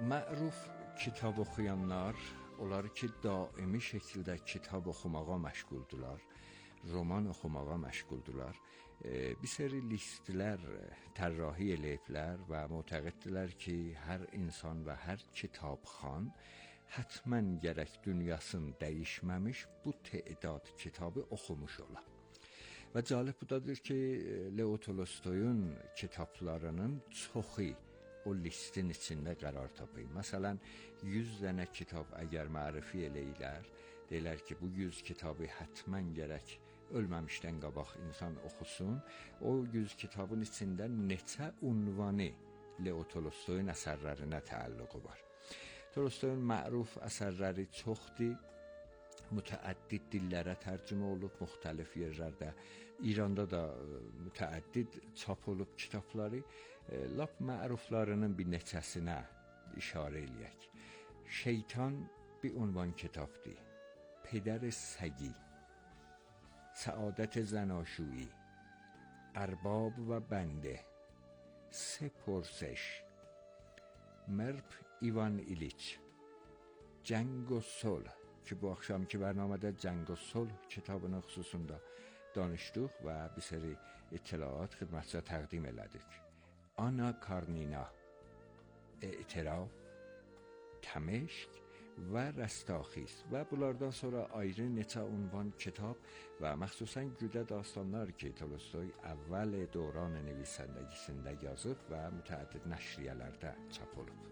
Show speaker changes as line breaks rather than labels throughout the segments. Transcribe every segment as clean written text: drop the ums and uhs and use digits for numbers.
Məruf kitab oxuyanlar, onlar ki daimi şəkildə kitab oxumağa məşğuldurlar, roman oxumağa məşğuldurlar, bir seri listlər tərrahi eləyiblər və mütəqiddirlər ki, hər insan və hər kitabxan hətmən gərək dünyasını dəyişməmiş bu təedad kitabı oxumuş ola. Və cəlib budadır ki, Leo Tolstoyun kitablarının çoxu o listin içində qərar tapır. Məsələn, 100 dənə kitab əgər mərifə eləyirlər, deyirlər ki, bu 100 kitabı hətmən gərək ölməmişdən qabaq insan oxusun. O 100 kitabın içində neçə ünvanı Leo Tolstoyun əsərlərinə təalluqu var. Tolstoyun məruf əsərləri çoxdur. Mütəəddid dillərə tərcümə olub, müxtəlif yerlərdə, İranda da mütəəddid çap olub kitabları. Lap məruflarının bir neçəsinə işarə eləyək. Şeytan bir ünvan kitabdır. Peder Səgi, Səadət Zənاشویی, Ərbab və Bəndə, Sə پرسش, Mərp İvan İliç, Cəng و صلح ki bu axşamki bərnamədə Cəng و صلح kitabının xüsusunda danışdıq və bir seri ittilaat xidmətçiyə təqdim elədik. Anna Karnina, Etiraf, Təməşq və Rəstaxis və bunlardan sonra ayrı neçə ünvan kitab və məxsusən güdə dastanlar ki, Tolstoy əvvəl dövran nivişəndəgisində yazıb və mütəəddid nəşriyyələrdə çap olub.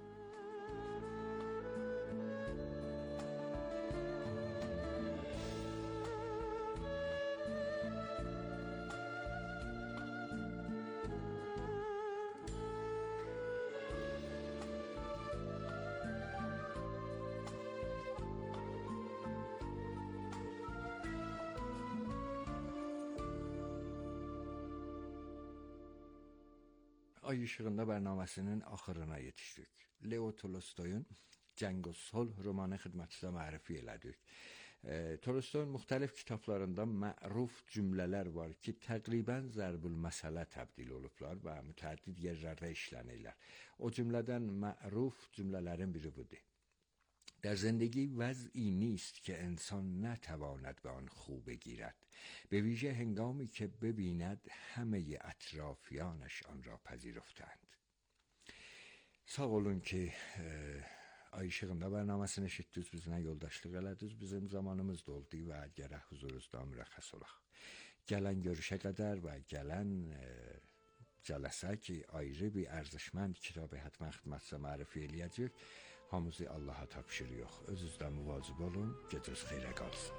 Ay işığında bərnaməsinin axırına yetişdik. Leo Tolstoyun Cəng و صلح romanı xidmətinizə mərifə elədik. Tolstoyun müxtəlif kitablarında məruf cümlələr var ki, təqribən zərbül məsələ təbdil olublar və mütəəddid yerlərdə işlənirlər. O cümlədən məruf cümlələrin biri budur. در زندگی وضعی نیست که انسان نتواند به آن خو بگیرد، به ویژه هنگامی که ببیند همه اطرافیانش آن را پذیرفتند. Sağ olun ki ay işığında bərnaməsini eşitdiniz, bizimlə yoldaşlıq elədiniz, bizim zamanımız doldu və gərək huzurunuzda mürəxxəs olaq. Gələn görüşə qədər və gələn cələsə ki, ayrı bir ərزشمند kitabı hətmən xidmətinizə mərifə eləyəcək, hamımızı Allaha tapşırıq. Özünüzdə müvazib olun, gecəniz xeyrə qalsın.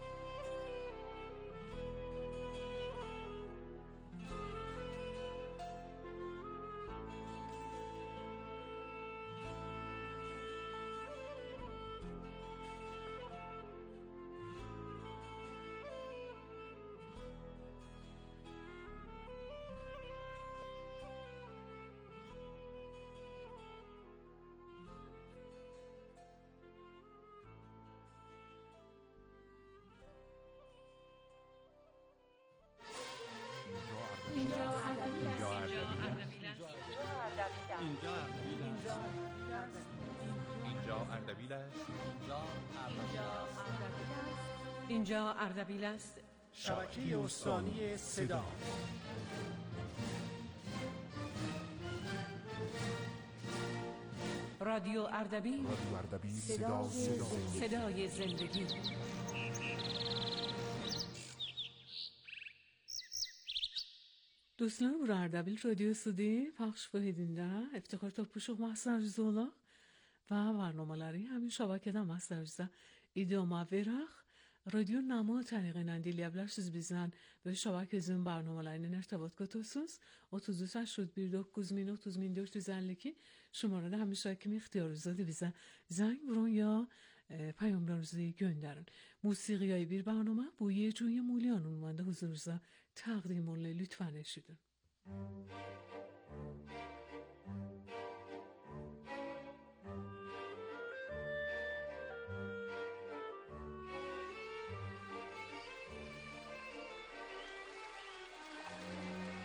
اینجا اردبیل است.
شبکه استانی صدا.
رادیو اردبیل، صدای زندگی. Dostlar, bura Ardabil Radyosu'da Pəxş Fəhidində İftixar Topuşuq məsləhəti olaq və barnamaları həmin şəbəkədə məsləhəti idama verək. رادیو نما طریقاً dinleyebilirsiniz bizden ve şabakemizin barnamalarının irtibat kutusunuz 3381 şumarada همیشه اختیارات bize زنگ برون یا پیامlarınızı gönderin. موسیقیای bir برنامه بوی جوی مولیان عنوانده حضورunuzda تقدیم الله لطفاً eşidin.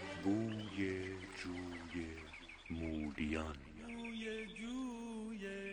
بوی جوی مولیان،
بوی جوی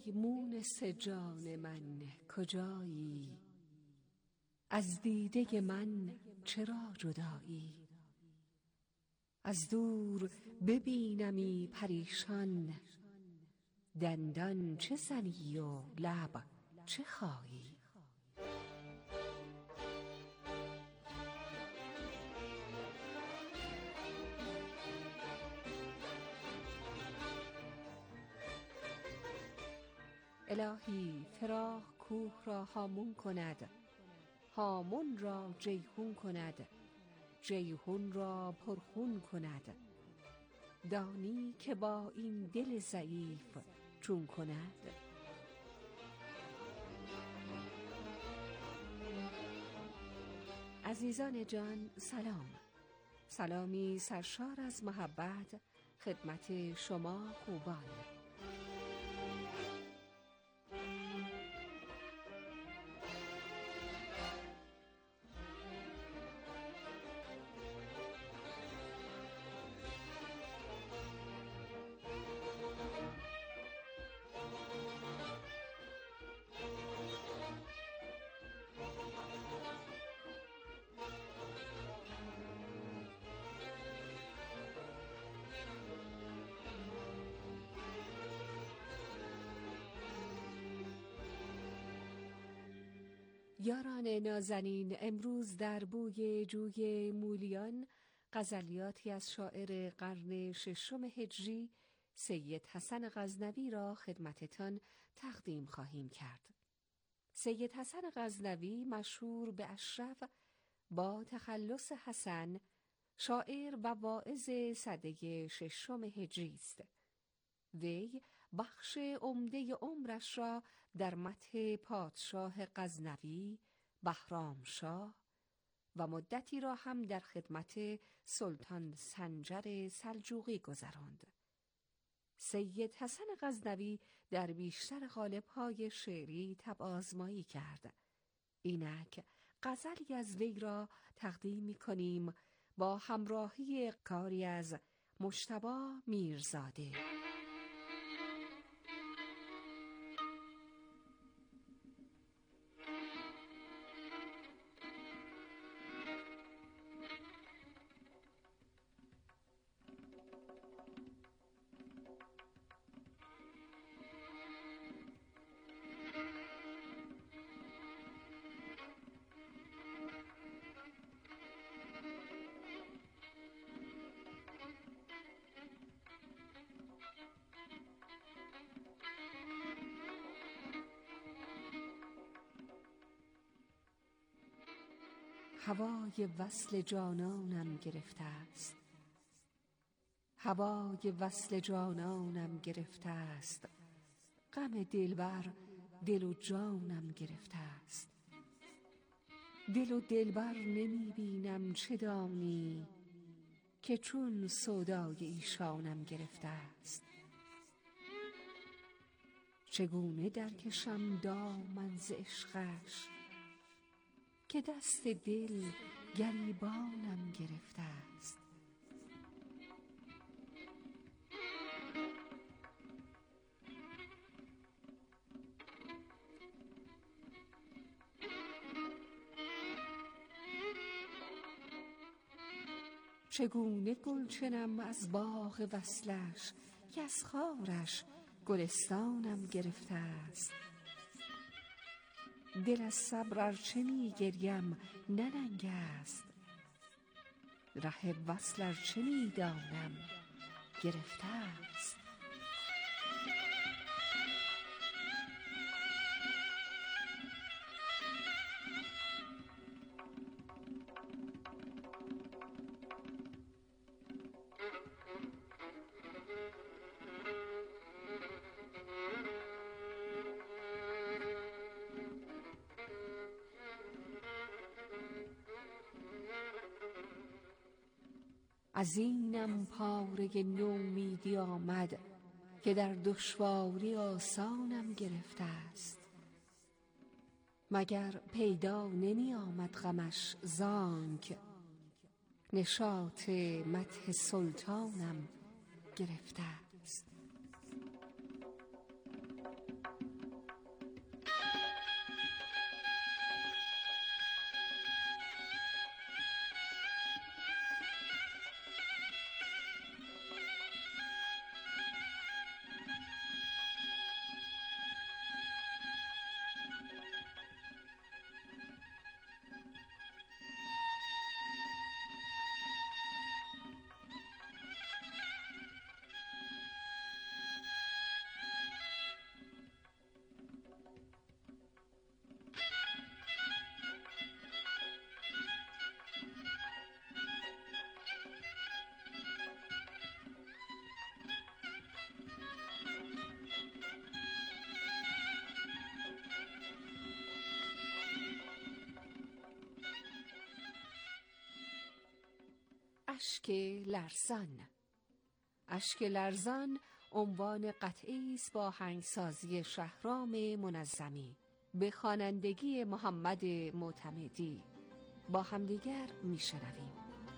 مونس جان من کجایی؟ از دیده من چرا جدایی؟ از دور ببینمی پریشان، دندان چه زنی و لب چه خایی؟ الهی فراق کوه را هامون کند، هامون را جیحون کند، جیحون را پرخون کند. دانی که با این دل ضعیف چون کند؟ عزیزان جان سلام، سلامی سرشار از محبت خدمت شما خوبان. یاران نازنین، امروز در بوی جوی مولیان غزلیاتی از شاعر قرن ششم هجری سید حسن غزنوی را خدمتتان تقدیم خواهیم کرد. سید حسن غزنوی مشهور به اشرف با تخلص حسن، شاعر و واعظ سده ششم هجری است. وی بخش عمده عمرش را در مدح پادشاه غزنوی بهرامشاه و مدتی را هم در خدمت سلطان سنجر سلجوقی گذراند. سید حسن غزنوی در بیشتر قالب‌های شعری طبع-آزمایی کرد. اینک غزلی از وی را تقدیم می‌کنیم با همراهی کاری از مجتبی میرزاده. هوای وصل جانانم گرفته است، هوای وصل جانانم گرفته است، غم دلبر دل و جانم گرفته است. دل و دلبر نمی بینم چه دانی، که چون سودای ایشانم گرفته است. چگونه درکشم دامن ز عشقش، که دست دل گریبانم گرفته است. چگونه گل چنم از باغ وصلش، که از خارش گلستانم گرفته است. دل از صبر ارچه می گریم نه ننگ است، ره وصل ارچه می دانم گرفته است. از اینم پاره نومیدی آمد، که در دشواری آسانم گرفته است. مگر پیدا نمی آمد غمش زانک، نشاط مدح سلطانم گرفته است. اشک لرزان. اشک لرزان عنوان قطعی است با آهنگسازی شهرام منظمی به خوانندگی محمد معتمدی. با همدیگر میشنویم.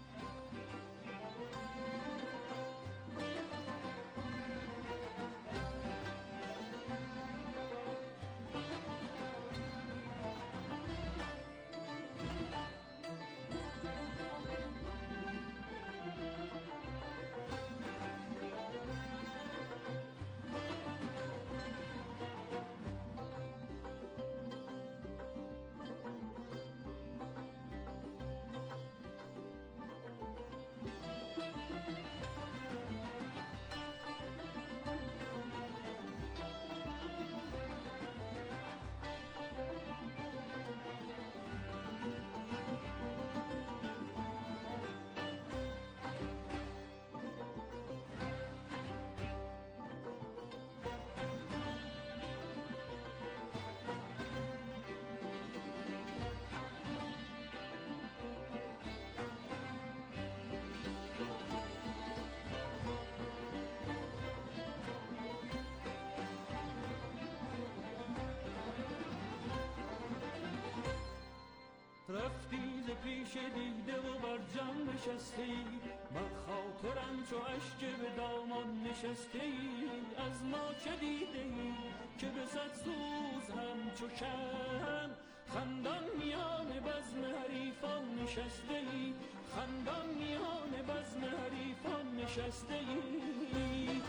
رفتی ز پیش دیده و بر جان نشستی، بر خاطرم چو اشک به دامان نشستی. از ما چه دیده ای که به صد سوز همچو شمع خندان میان بزم حریفان نشسته ای، خندان میان بزم حریفان نشسته ای.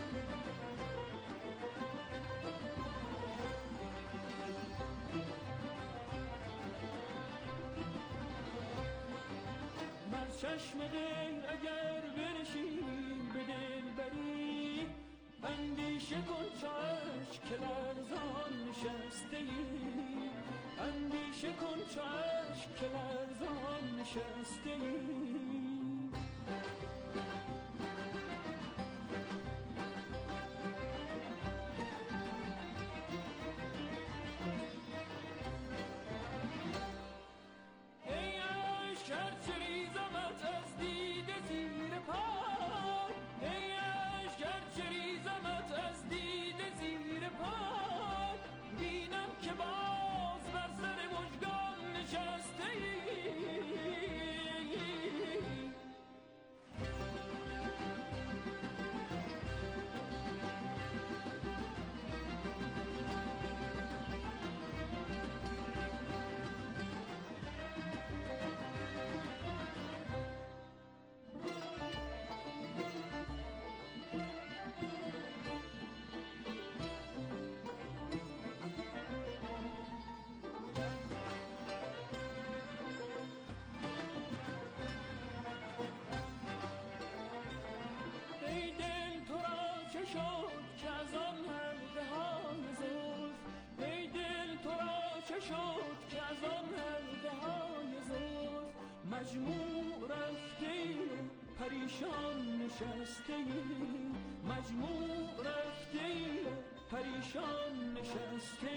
چشم غیر اگر بنشینی به دلبری، اندیشه کن چو اشک که لرزان نشسته ای، اندیشه کن چو اشک که لرزان نشسته ای. شد که از آن حلقه های زلف مجموع رفته پریشان نشسته، مجموع رفته پریشان نشسته.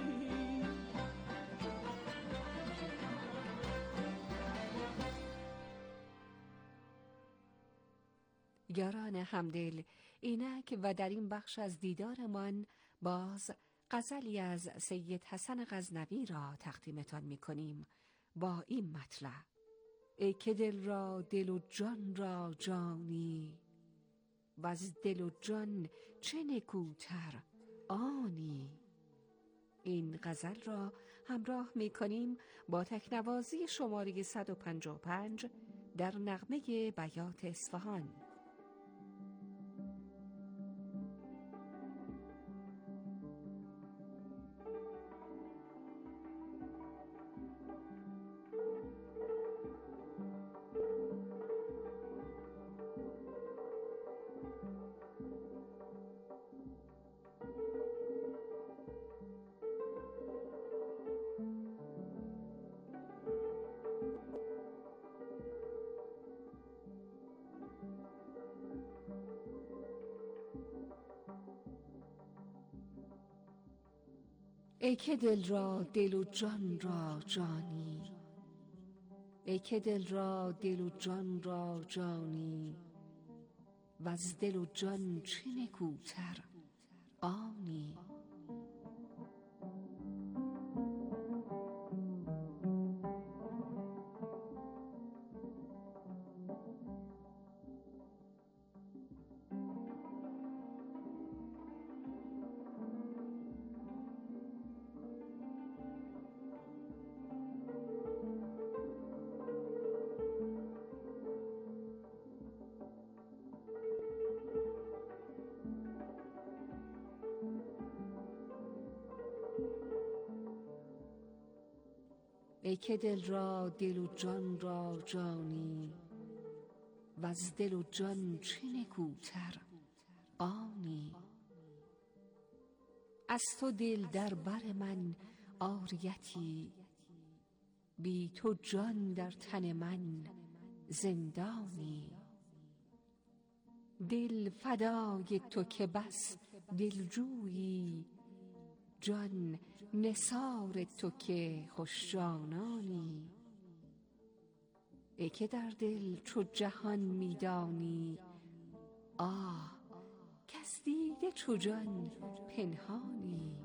یاران همدل، اینک و در این بخش از دیدارمان باز غزلی از سید حسن غزنوی را تقدیمتان می کنیم با این مطلب: ای که دل را دل و جان را جانی، و از دل و جان چه نکوتر آنی. این غزل را همراه می کنیم با تکنوازی شماره 155 در نغمه بیات اصفهان. ای که دل را دل و جان را جانی، ای که دل را دل و جان را جانی، وز دل و جان چه نکوتر آنی. ای که دل را دل و جان را جانی، وز دل و جان چه نکوتر آنی. از تو دل در بر من عاریتی، بی تو جان در تن من زندانی. دل فدای تو که بس دلجویی، جان نثار تو که خوش جانانی. ای که در دل چو جهان میدانی، آه کس دیده چو جان پنهانی.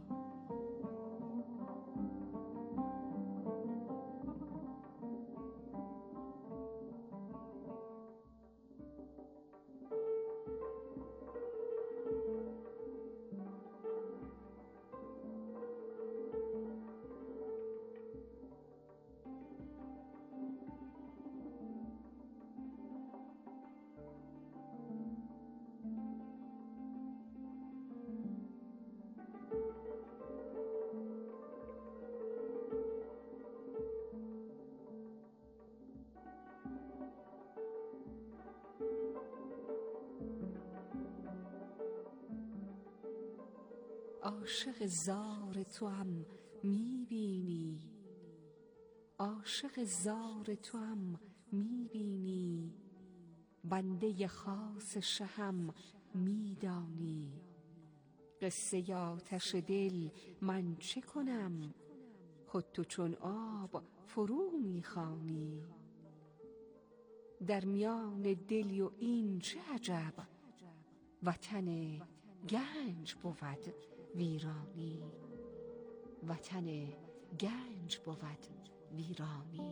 عاشق زار توام میبینی، عاشق زار توام میبینی، بنده خاص شهم میدانی. قصه آتش دل من چه کنم، خود تو چون آب فرو میخوانی. در میان دلی و این چه عجب، وطن گنج بود ویرانی، وطن گنج بود ویرانی.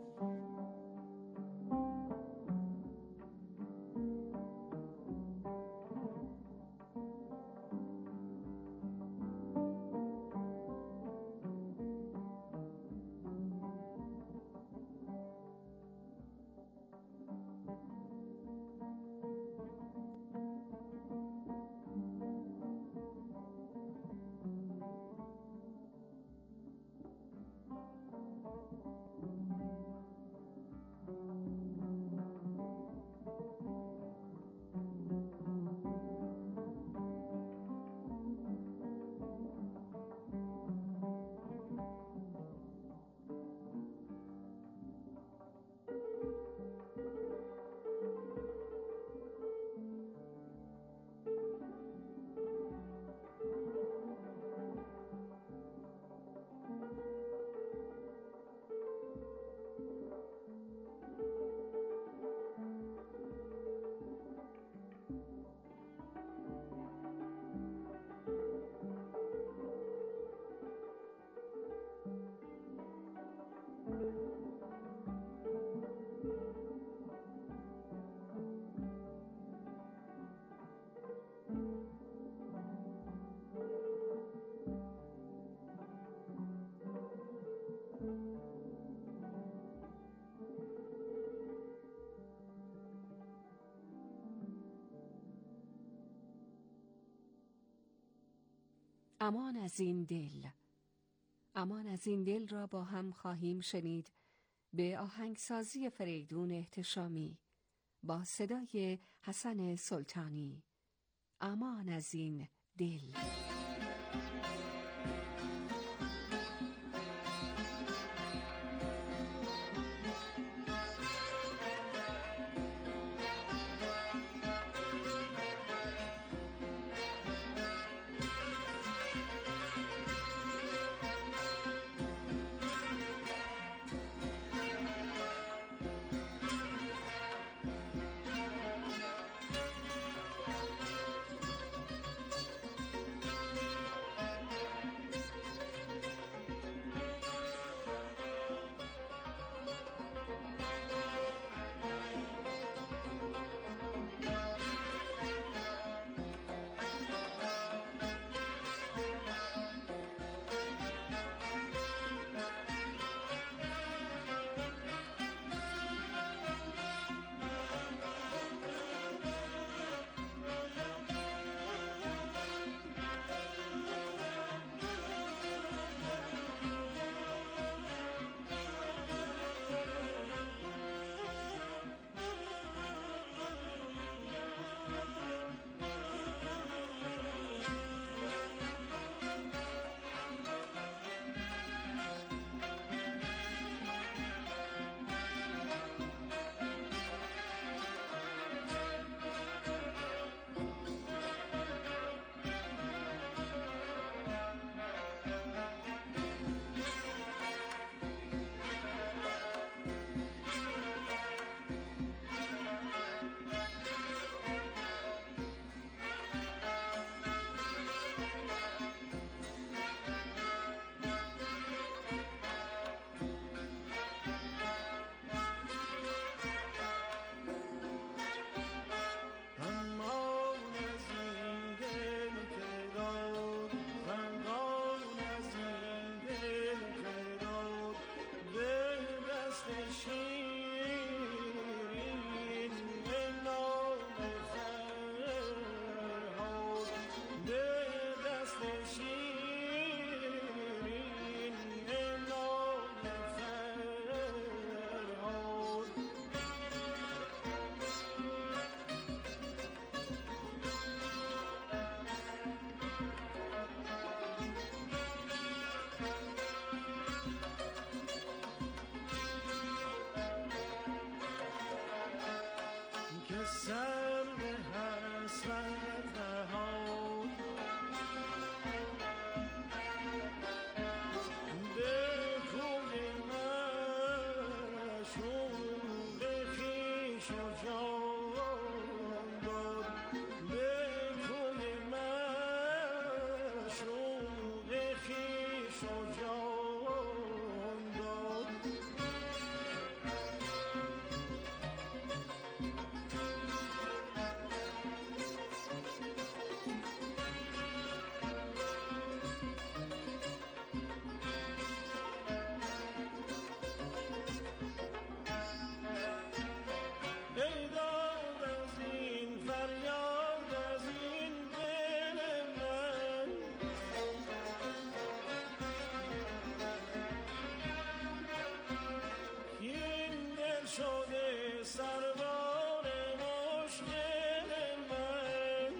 امان از این دل، امان از این دل را با هم خواهیم شنید به آهنگسازی فریدون احتشامی با صدای حسن سلطانی. امان از این دل.
سر به حسرت نهاد به کوی معشوق خویش و جان داد به کوی معشوق خویش و جان داد ای داد از این فریاد از این دل من این دل شده سربار مشکل من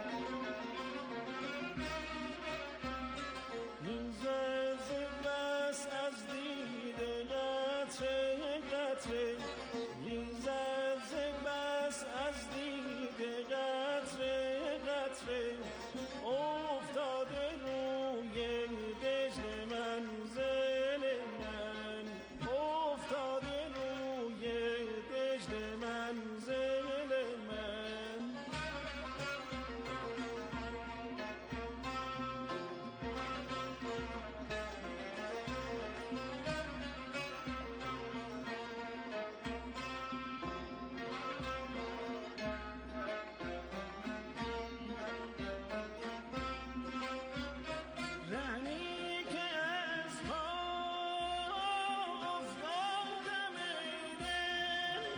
این زلز بس از دیده قطره قطره این زلز بس از دیده قطره قطره افتاده روی دژ منزل من افتاده روی دژ منزل من رنی که از پا افتادم ای دل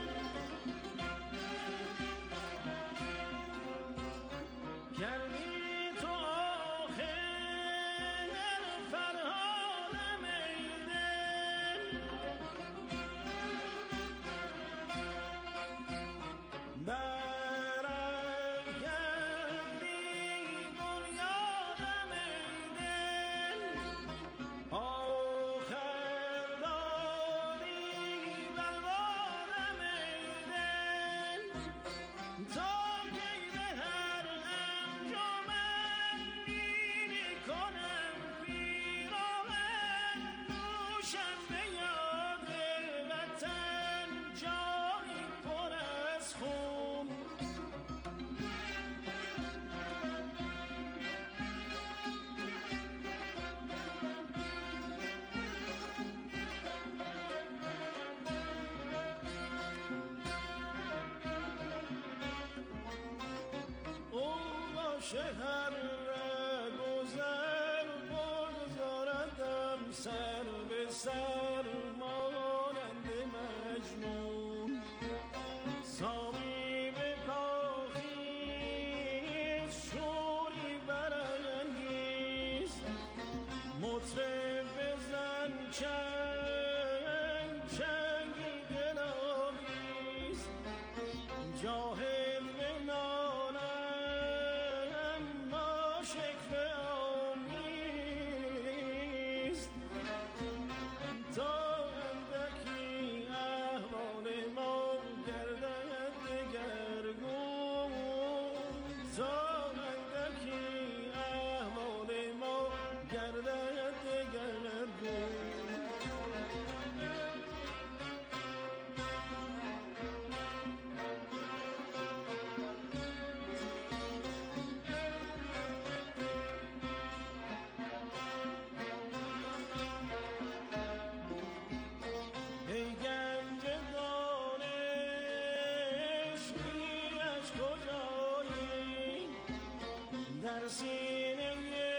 کردی تو آخر فرهادم ای دل برافکندی بنیادم ای دل آخر دادی بربادم ای دل تا کی به هر انجمن میری کنم پیراهن دوشم به یاد وطن جایی پر از خون او باشه هر گذر بگذاردم سر به سر مانند مجنون سامی به پاخیز شوری برانگیز مطرب بزن چنگ چنگی دلاویز جاهل بنالم ما شکوه آمیز تا اندکی احوال ما گردد دگرگون تا اندکی احوال ما گردد دگرگون ای گنج دانش بیش کجایی در سینه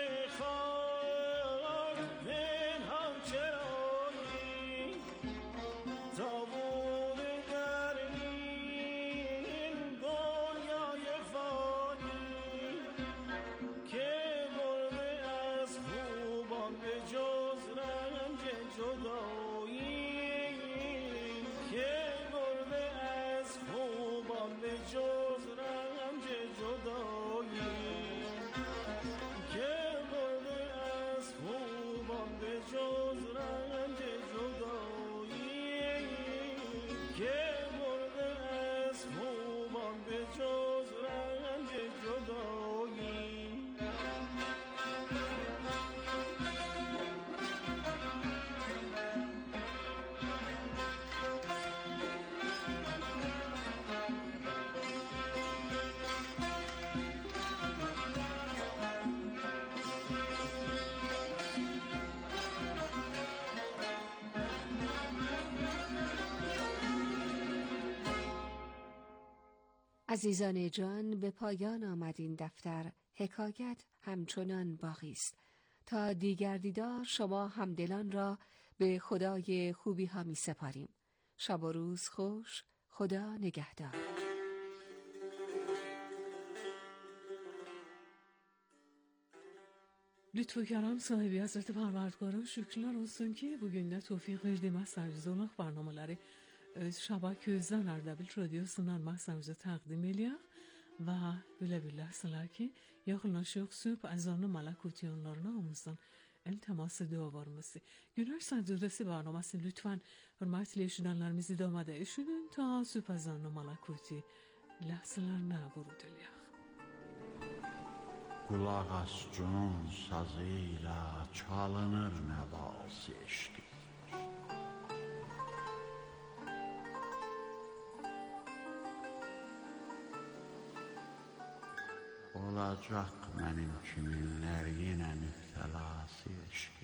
خاک پنهان چرایی تا بوده در این دنیای فانی که برده از خوبان به جز رنج جدایی که برده از خوبان به جز رنج جدایی
عزیزان جان، به پایان آمد این دفتر. حکایت همچنان باقی است. تا دیگر دیدار شما همدلان را به خدای خوبی ها می سپاریم. شب و روز خوش. خدا نگهدار.
Lütfükarım sahibi Hazreti Parvardigara şükürler olsun ki bugün de tevfik verdi Mahsarüz olaq barnamaları Şabak Özden Ardabil Radyosu'ndan Mahsarüz'e təqdim eləyək və belə biləsiniz ki, yaxınlaşıq sübh əzanı malakutiyonlarına omuzdan iltiması dualarımızı. Günler Sədudəsi barnaması lütfen hürmetli eşidənlərimizi idamada eşidin ta sübh əzanı malakuti ləhsələrine vurud eləyək.
Qulaq as cunun sazı ilə çalınır nəvası eşqi. Olacaq mənim kiminlər yenə müftəlası eşqi.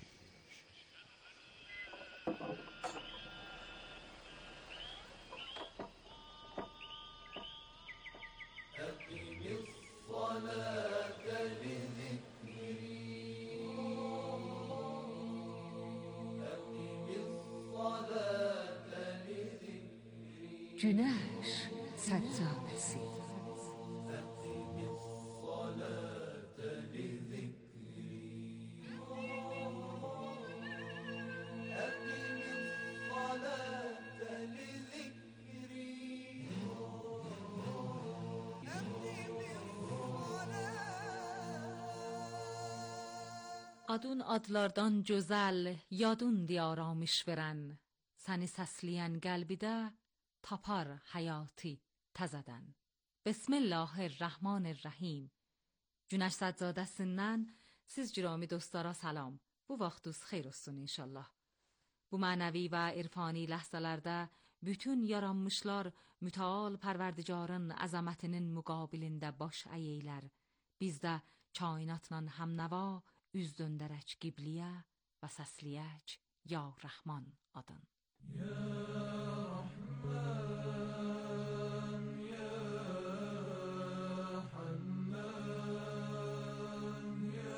Günəş Səccadəsi.
Adın adlardan gözəl, yadın diyaramış verən, səni səsləyən qəlbidə tapar həyatı təzədən. Bismillahirrahmanirrahim. Günəş Səccadəsindən siz girami dostlara salam. Bu vaxtınız xeyir olsun inşallah. Bu mənəvi və irfani ləhzələrdə bütün yaranmışlar mütəal Pərverdigarın əzəmətinin müqabilində baş əyəylər. Biz də kainatla həmnəva üz döndərək qibliyə və səsləyək ya Rəhman adın. Ya Rəhman, ya Hannan, ya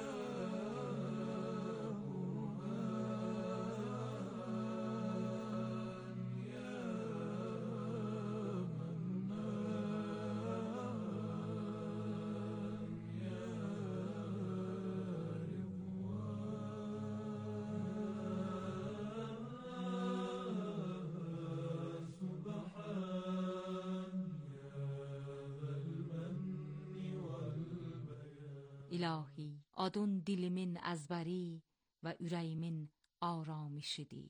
Burhan, ya Mannan, ya İlahi, adın dilimin əzbəri və ürəyimin aramışıdır.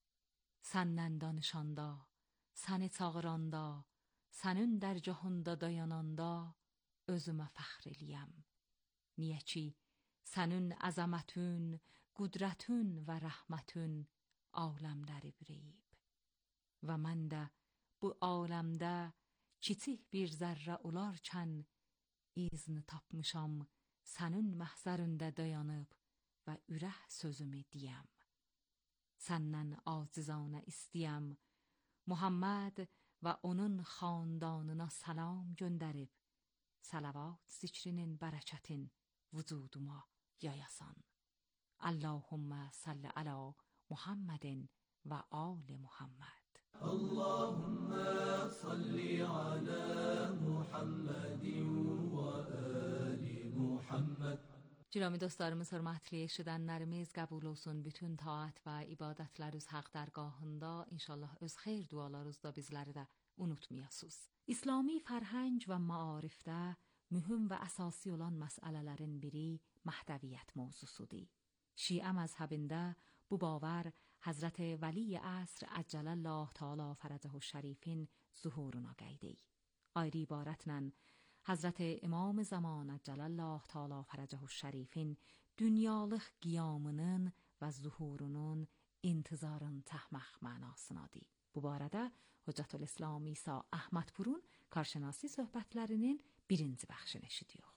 Səndən danışanda, səni çağıranda, sənin dərgahında dayananda özümə fəxr eləyəm. Niyə ki, sənin əzəmətün, qüdrətün və rəhmətün aləmləri bürəyib. Və mən də bu aləmdə kiçik bir zərrə olarkən izni tapmışam sənin məhzərində dayanıb və ürək sözümü deyəm. Səndən acizanə istəyəm, Muhammed və onun xandanına salam göndərib, salavat zikrinin bərəkətin vücuduma yayasan. Allahümmə salli alə Muhammedin və ali Muhammed. Allahümmə salli alə Muhammedin və ali Muhammed. Girami dostlarımız, hörmətli eşidənlərimiz, qəbul olsun bütün taat və ibadətləriniz haqq dərgahında. İnşallah öz xeyir dualarınızda bizləri də unutmayasınız. İslami fərhəng və maarifdə mühüm və əsasi olan məsələlərin biri məhdəviyyət mövzusudur. Şiə məzhəbində bu باور حضرت ولی عصر عجل الله تعالی فرجه الشریفین ظهورuna qeydi. Ayrı ibarətlə Hazreti İmam Zaman عجل الله تعالی فرجه الشریفین dünyalıq qiyamının və zuhurunun intizarın təhməx mənasınadır. Bu barədə Hüccətülislam İsa Əhmədpurun karşınasi söhbətlərinin birinci bəxşini eşidiyor.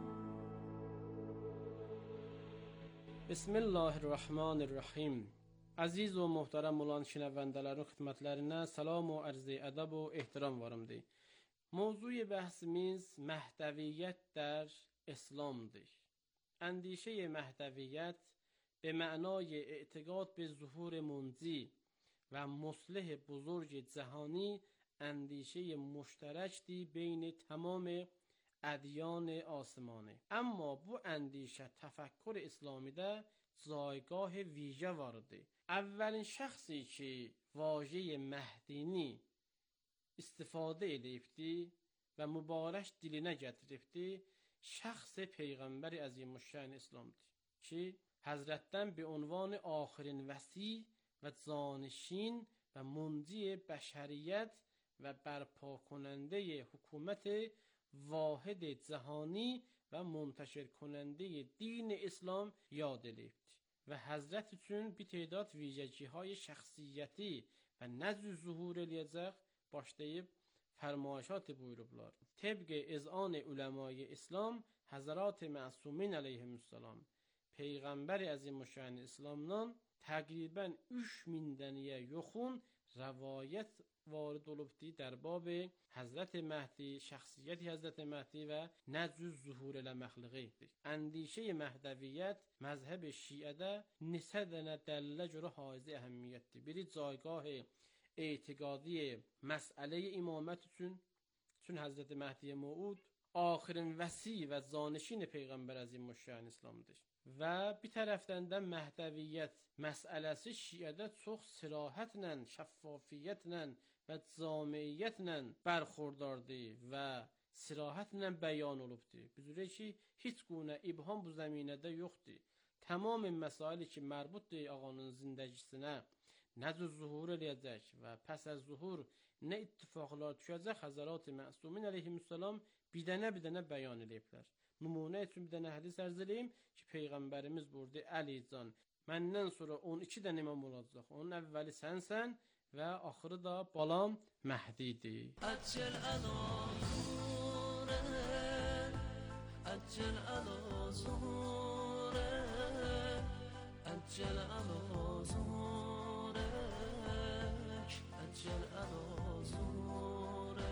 بسم الله الرحمن الرحیم.
Aziz və möhtərəm olan şinəvəndələrin xidmətlərinə salam və ərz-i ədəb və ehtiram varımdır. Mövzu bəhsimiz məhdəviyyət در اسلامdır. اندیشه مهدویت به معنای اعتقاد به ظهور منجی و مصلح بزرگ جهانی اندیشه مشترکی بین تمام ادیان آسمانه. اما bu اندیشه تفکر اسلامی ده جایگاه ویژه وارده. اولین شخصی که واژه مهدینی استفاده edibdi və mübarək dilinə gətiribdi, şəxs Peyğəmbər Əzimüşşən İslamdır ki, Həzrətdən bir ünvanı axirin vəsi və canişin və munci bəşəriyyət və bərpa کننده حکومت واحد جهانی və منتشر کننده din İslam yad edibdi və Həzrət üçün bir tədad vijəcihay şəxsiyyəti və nəzü zuhur eləyəcək başlayıb فرمایشات buyurublar. طبق اذعان علمای اسلام حضرات معصومین علیهم السلام Peyğəmbər Əzimüşşən İslamdan təqribən 3000 dənəyə yoxun rəvayət varid olubdi در باب Həzrət Məhdi, şəxsiyyət Həzrət Məhdi və nəzü zuhur eləməkliğidir. Əndişə Məhdəviyyət məzhəb şiədə neçə dənə dəlillə görə haiz əhəmiyyətdir. Biri caygah اعتقادی مسئله امامت چون حضرت مهدی موعود آخرین وصی و جانشین پیغمبر Əzimüşşən İslamdır. Və bir tərəfdən də Məhdəviyyət məsələsi şiədə çox sirahətlə, şəffafiyyətlə və camiyyətlə bərxurdardır və sirahətlə bəyan olubdur. Büzürə ki, heç gune ibham bu zəminədə yoxdur. Tamam məsaili ki, mərbutdur ağanın zindəgisinə nəzü zuhur eləyəcək və pəs az zuhur nə ittifaqlar düşəcək Həzrət Məsummin əleyhissalam bir dənə bəyan eləyiblər. Nümunə üçün bir dənə hədis ərz eləyim ki, Peyğəmbərimiz buyurdu: Əli can, məndən sonra 12 dənə imam olacaq. Onun əvvəli sənsən və axırı da balam Məhdidir. Əcəl əla zuhurə, əcəl əla zuhurə, əcəl əla zuhurə. أجل على زوره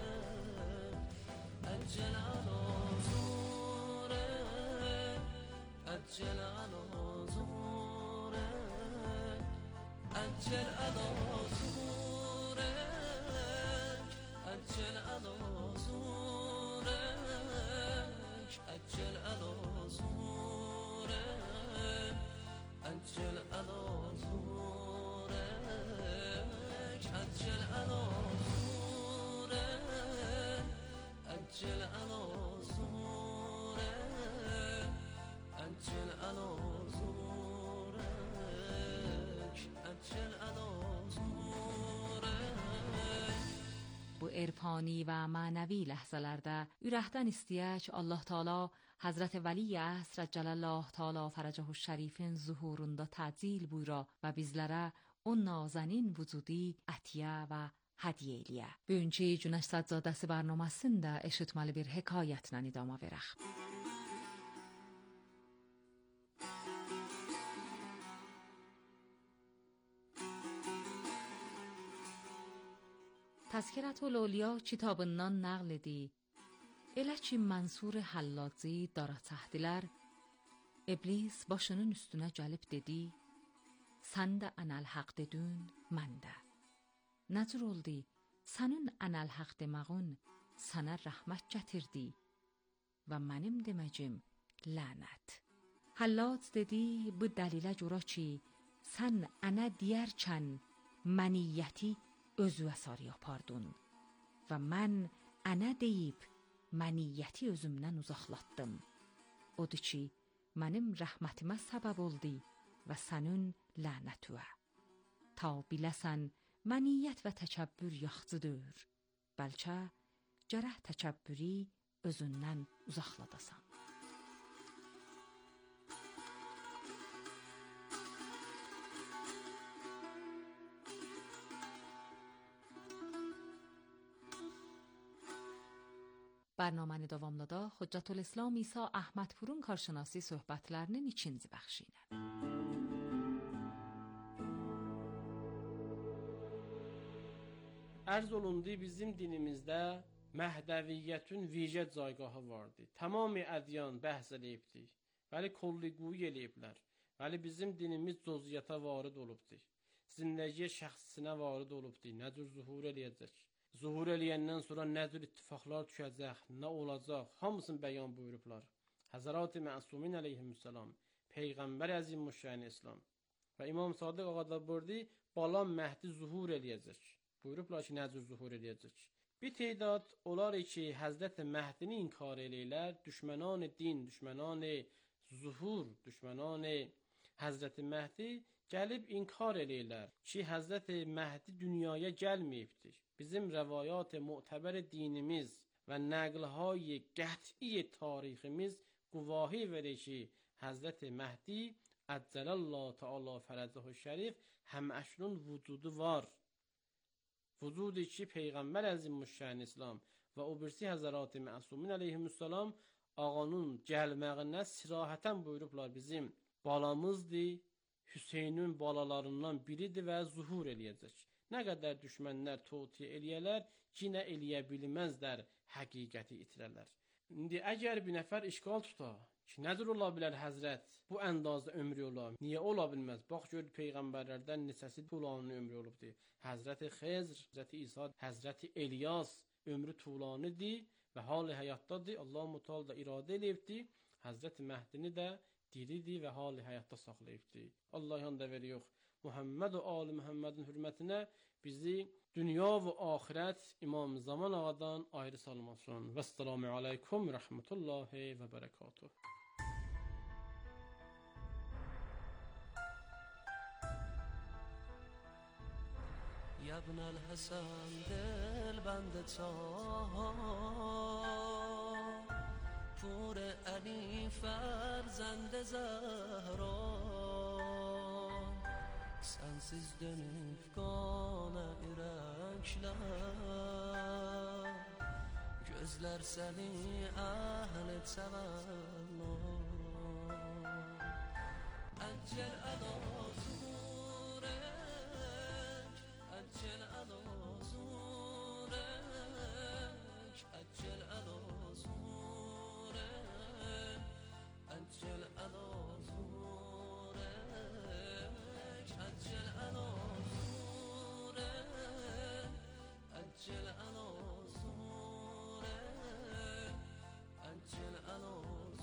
أجل على زوره أجل على زوره أجل على زوره أجل على زوره أجل على زوره أجل على زوره أجل على زوره أجل على زوره أجل على زوره أجل على زوره.
Bu عرفانی و معنوی لحظalarda ürəkdən istəyək Allah Taala Hazreti Veli Əsr Cəllallahu Taala Fərəcəhu Şərifin zuhurunda təcil buyura və bizlərə o nazanin vücudi atiyə və hədiyyə eləyə. Bugünkü Günəş Səccadəsi proqramında eşitməli bir hekayətlə idama verək. Təzkirətül-Əvliya kitabından nəql edir. Elə ki Mansur Hallaci dara çəkdilər, İblis başının üstünə gəlib dedi: Sən də ənəl-haq dedin, mən də. Nəcür oldu, sənin ənəl-haq demağın sənə rəhmət gətirdi və mənim deməcim lənət. Hallac dedi, bu dəlilə görə ki, sən ənə deyərkən məniyyəti özüvə sarı yapardın və mən ənə deyib məniyyəti özümdən uzaqlatdım. Odur ki, mənim rəhmətimə səbəb oldu və sənin lənətüə. Ta biləsən, məniyyət və təkəbbür yaxçıdır, bəlkə gərək təkəbbürü özündən uzaqladasan. برنامه davamlıda Hüccətül-İslam İsa Əhmədpurun karşınası söhbətlərinin ikinci bəxşi ilə.
Ərz olundu, bizim dinimizdə Məhdəviyyətin vicə caygahı vardı. Tamamı ədyan bəhs eləyibdir. Bəli, kolliquyu eləyiblər. Bəli, bizim dinimiz coziyyata varid olubdur. Zindəgiyə şəxsinə varid olubdur. Nə cür zuhur eləyəcək? Zuhur eləyəndən sonra nə cür ittifaqlar düşəcək? Nə olacaq? Hamısını bəyan buyurublar. Həzrət-i Məsumin əleyhissalam, Peyğəmbər əzimüşşən İslam və İmam Sadiq ağa da buyurdu, balam Məhdi zuhur eləyəcək. Buyurublar ki, nə cür zuhur eləyəcək? Bir tədad olar ki, Həzrət Məhdini inkar eləyirlər, düşmənan din, düşmənan zuhur, düşmənan Həzrət Məhdi gəlib inkar eləyirlər ki, Həzrət Məhdi dünyaya gəlməyibdir. Bizim rəvayat mu'təbər dinimiz və nəqlهای qəti tariximiz quvahi verir ki, Həzrət Məhdi Əccəlallahu Teala fərəcəhu şərif həməşrun vücudu var. Vücudu ki, Peyğəmbər əzimüşşən İslam və o birisi Həzrət Məsumin əleyhissalam ağanın gəlməyinə sirahətən buyurublar, bizim balamızdır, Hüseynin balalarından biridir və zuhur eləyəcək. Nə qədər düşmənlər totiyə eləyələr, yenə eləyə bilməzlər, həqiqəti itirərlər. İndi əgər bir nəfər işgal tuta ki, nədir ola bilər Həzrət bu əndazda ömrü ola? Niyə ola bilməz? Bax gör peyğəmbərlərdən neçəsi tulanı ömrü olubdur. Həzrət Xezr, Həzrət İsa, Həzrət İlyas ömrü tulanidir və hal həyatdadır. Allah Teala da iradə eləyibdir. Həzrət Məhdini də diridir və hal həyatda saxlayıbdır. Allah yanda veriyor. Muhammed və ali Muhammedin hürmətinə bizi dünya və axirət İmam Zaman ağadan ayrı salmasın. Vəssalamu aleykum rəhmətullahi və bərəkatuhu.
یا ابن الحسن دل بند تا پور علی فرزند زهرا sensiz dönüp kana yürekler gözler seni ahlet severler Əccəl əla zurek Əccəl əla zurek Əccəl əla zurek Əccəl əla zurek Əccəl əla zurek Əccəl əla zurek Əccəl əla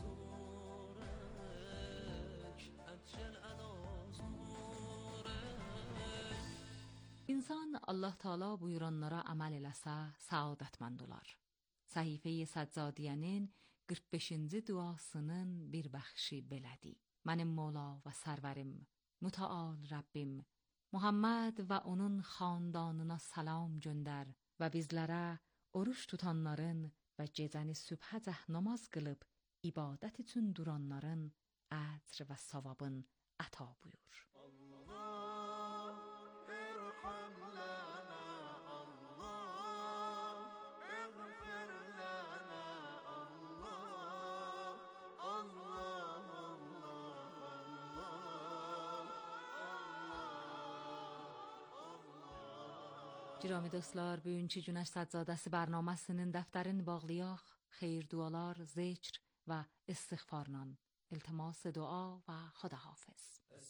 İnsan Allah Teala buyuranlara əməl eləsə, səadətmənd olar. Səhifə-i Səccadiyənin 45-ci duasının bir bəxşi belədir. Mənim Mola və sərvərim, mütəal Rəbbim, Muhammed və onun xandanına salam göndər və bizlərə oruç tutanların və gecəni sübhəcə namaz qılıb ibadət üçün duranların əcr və savabın əta buyur. Girami dostlar, bugünkü Günəş Səccadəsi bərnaməsinin dəftərini bağlayaq, xeyir dualar, zikr və istiğfarla. İltimas dua və xudahafiz.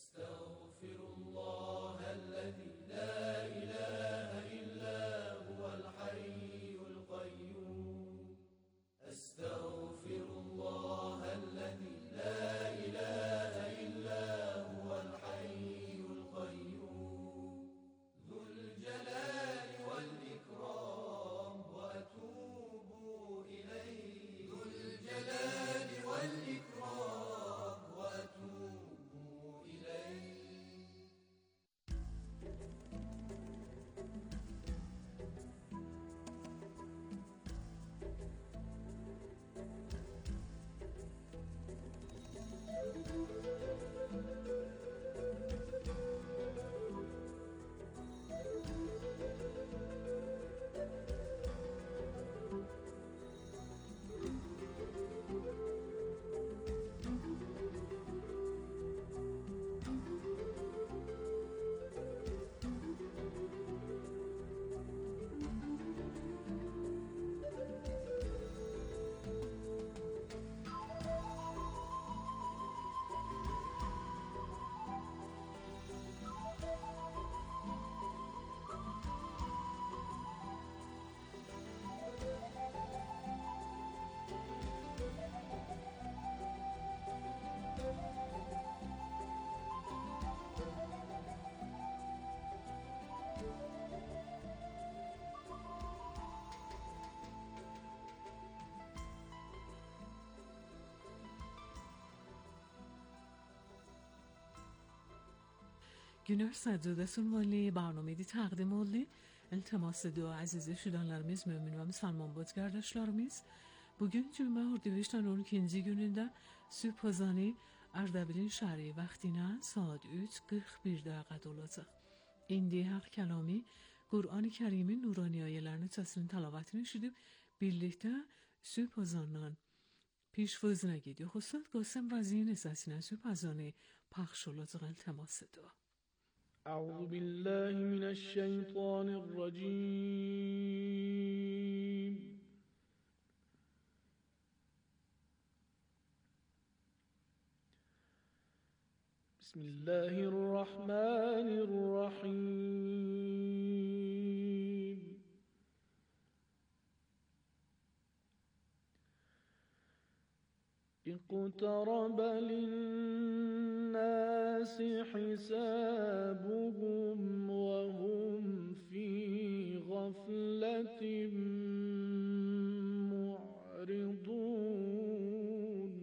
Estağfirullahəl-ləzi la ilahə illə huvəl-hayyul qayyum. Estağfirullahəl-ləzi la ilahə illə huvəl-hayyul qayyum. Zülcəlal wal-ikram və ətubu ileyh. Zülcəlal wal-ikram وأتوب إليه
Günler Sadzodesun mali برنامه تقدیم oldu. İltimas ediyor aziz şudanlarımız, mümin ve Müslüman بود kardeşlerimiz. Bugün Cuma Ordiviş'ten 12. gününde Sübhazani Ardabil'in şehri vaktine saat 3:41 dakika olacak. İndi hak kelami Kur'an-ı Kerim'in nurani ayelerini tasının talavatını şidip birlikte Sübhazan'dan پیشوازی نگیدی خواستد قاسم رازی نساسینا سوپازانی پخش olacak التماس ediyor.
أعوذ بالله من الشيطان الرجيم بسم الله الرحمن الرحيم اقترب للناس حسابهم وهم في غفلة معرضون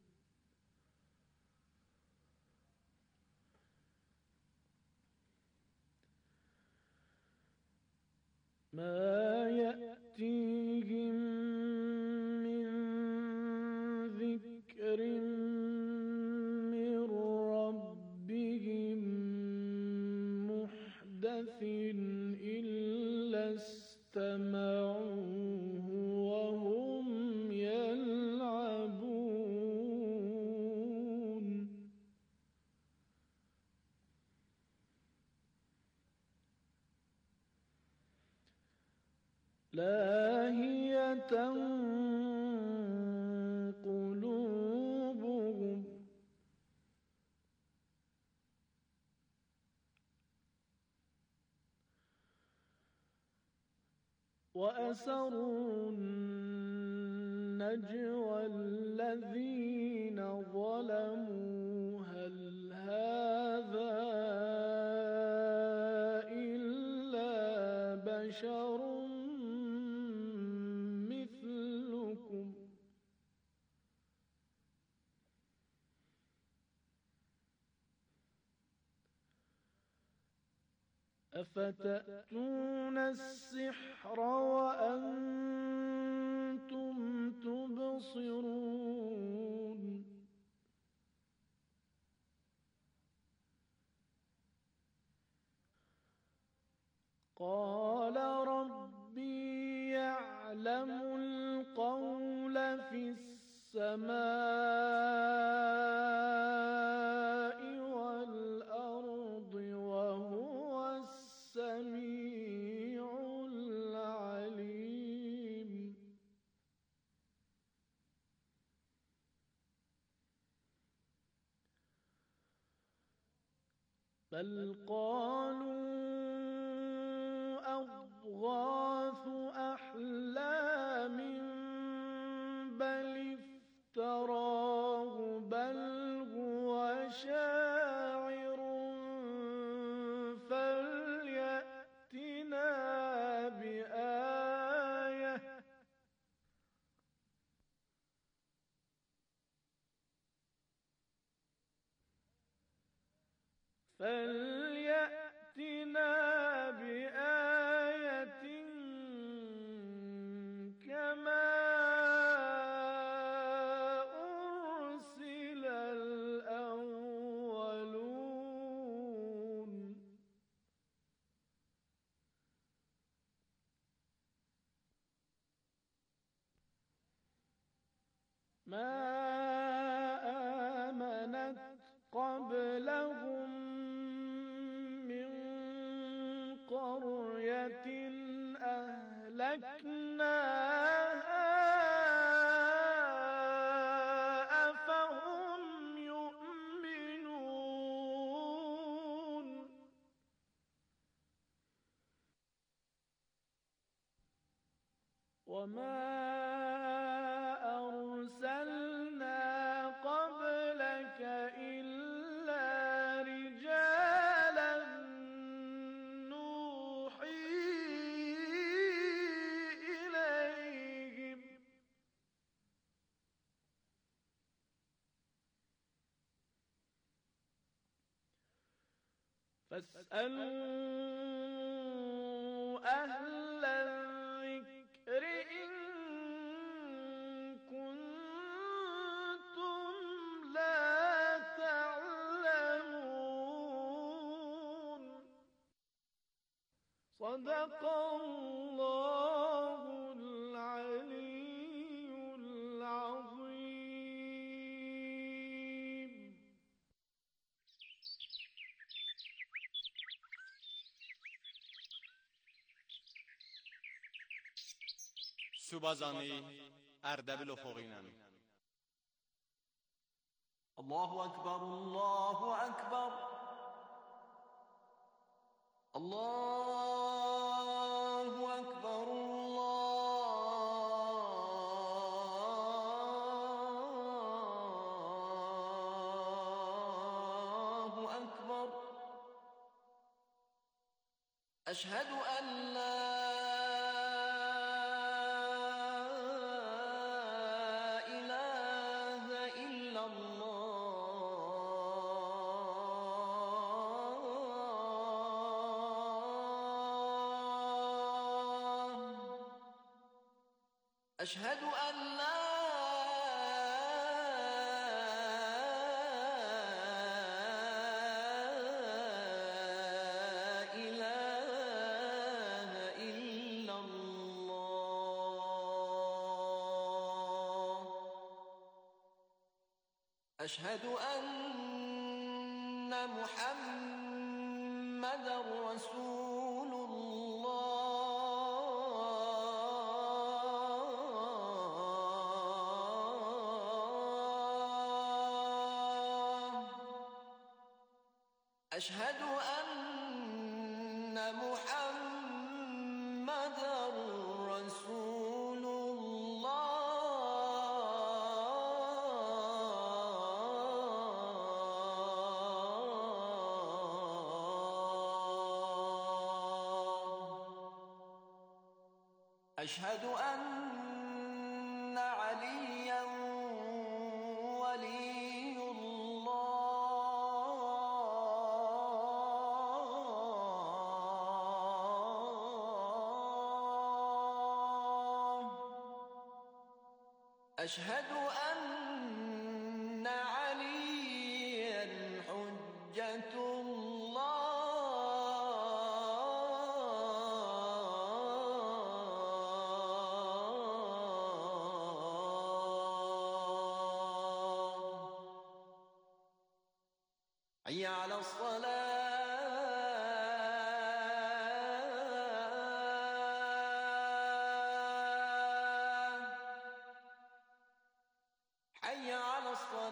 ما يأتيهم من ذكر من ربهم محدث إلا استمعوه وهم يلعبون لاهية قلوبهم وأسروا النجوى الذين ظلموا هل هذا إلا بشر مثلكم أفتأتون السحر وأنتم تبصرون قال ربي يعلم القول في السماء والأرض وهو السميع العليم بل قالوا أضغاث أحلام بل افتراه بل هو شاعر فليأتنا بآية بآية كما أرسل الأولون ما آمنت قبلهم من قرية أهلكناها أفهم يؤمنون وما أرسلنا قبلك إلا رجالا نوحي إليهم
فاسألوا أهل الذكر إن كنتم لا تعلمون. صدق الله العلي العظيم.
Subazani Erdebil Ofoğinen.
Allahu Ekber, Allahu Ekber. Allahu Ekber, Allahu Ekber. Eşhedü en la أشهد أن لا إله إلا الله. أشهد أن محمدًا رسول الله. أشهد أن محمدًا رسول الله. أشهد أن عليًا ولي أشهد أن عليا حجة الله. حي على الصلاة. حي على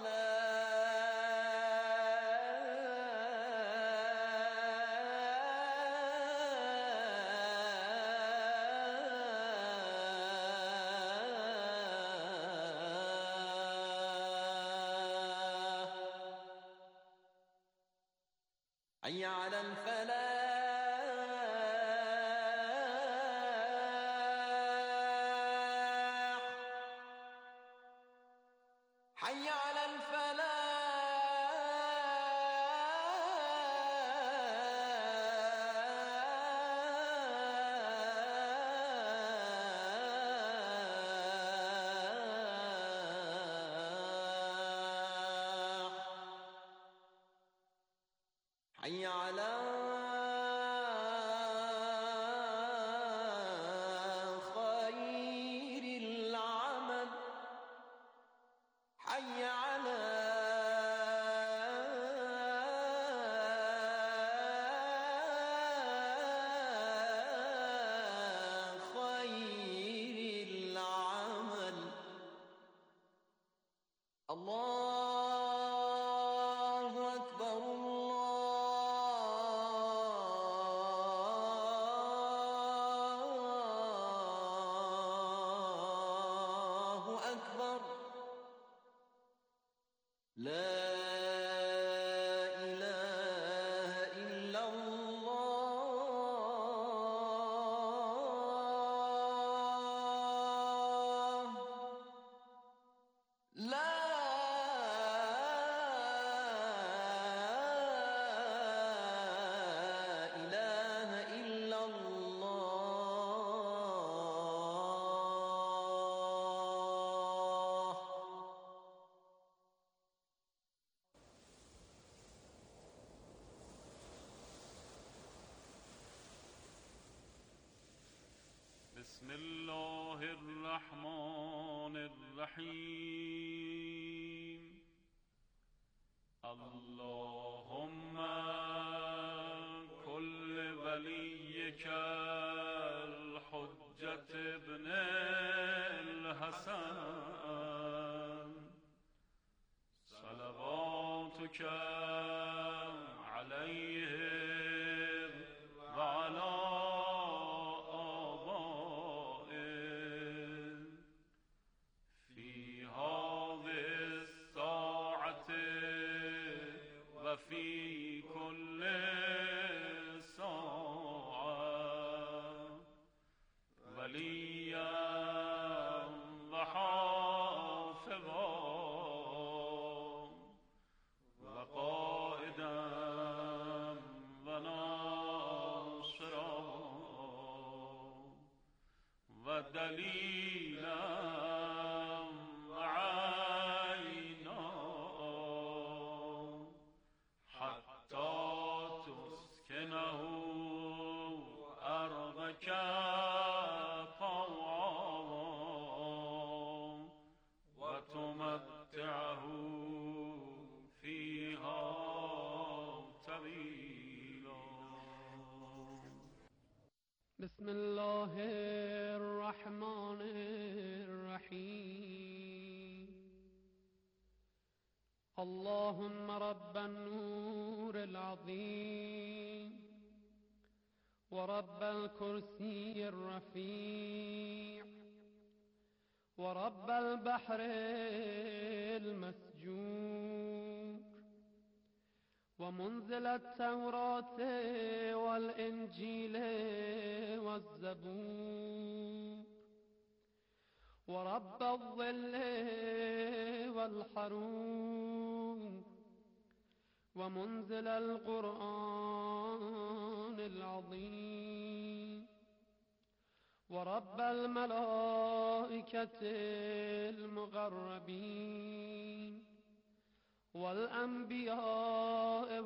الصلاة. حي على الفلاح. حي على الفلاح. حي على خير العمل. حي على خير العمل. الله أكبر، الله أكبر. لا إله إلا الله. لا
بسم الله الرحمن الرحیم. اللهم كل وليك الحجة ابن الحسن صلواتك عليه وعلى آبائه في هذه الساعة وفي كل ساعة وليا وحافظا وقائدا وناصرا ودليلا وعينا حتى تسكنه أرضك طوعا وتمتعه فيها طويلا.
بسم الله الرحمن الرحيم. اللهم رب النور العظيم ورب الكرسي الرفيع ورب البحر المسجور ومنزل التوراة والإنجيل والزبور ورب الظل والحرور ومنزل القرآن العظيم ورب الملائكة المقربين والأنبياء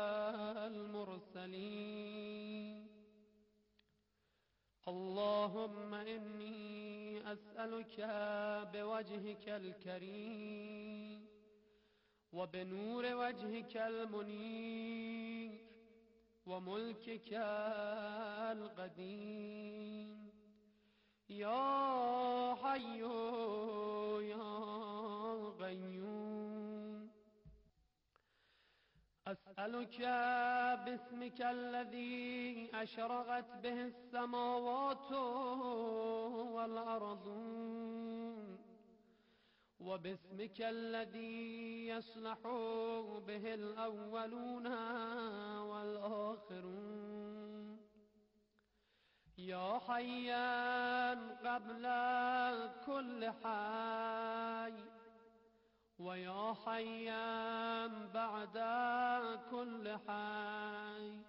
والمرسلين. اللهم إني أسألك بوجهك الكريم وبنور وجهك المنير وملكك القديم يا حي يا قيوم. أسألك باسمك الذي أشرقت به السماوات والأرضون وباسمك الذي يصلح به الأولون والآخرون يا حيا قبل كل حي ويا حيا بعد كل حي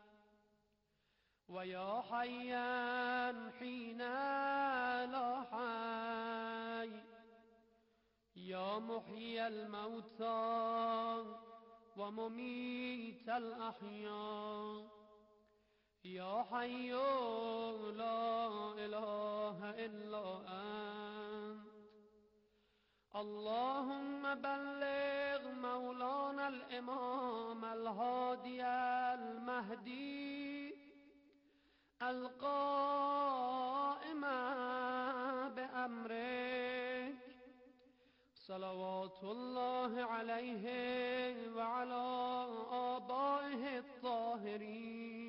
ويا حيا حين لا حي يا محيي الموتى ومميت الأحياء يا حي لا إله إلا أنت. اللهم بلغ مولانا الإمام الهادي المهدي القائم بأمرك صلوات الله عليه وعلى آبائه الطاهرين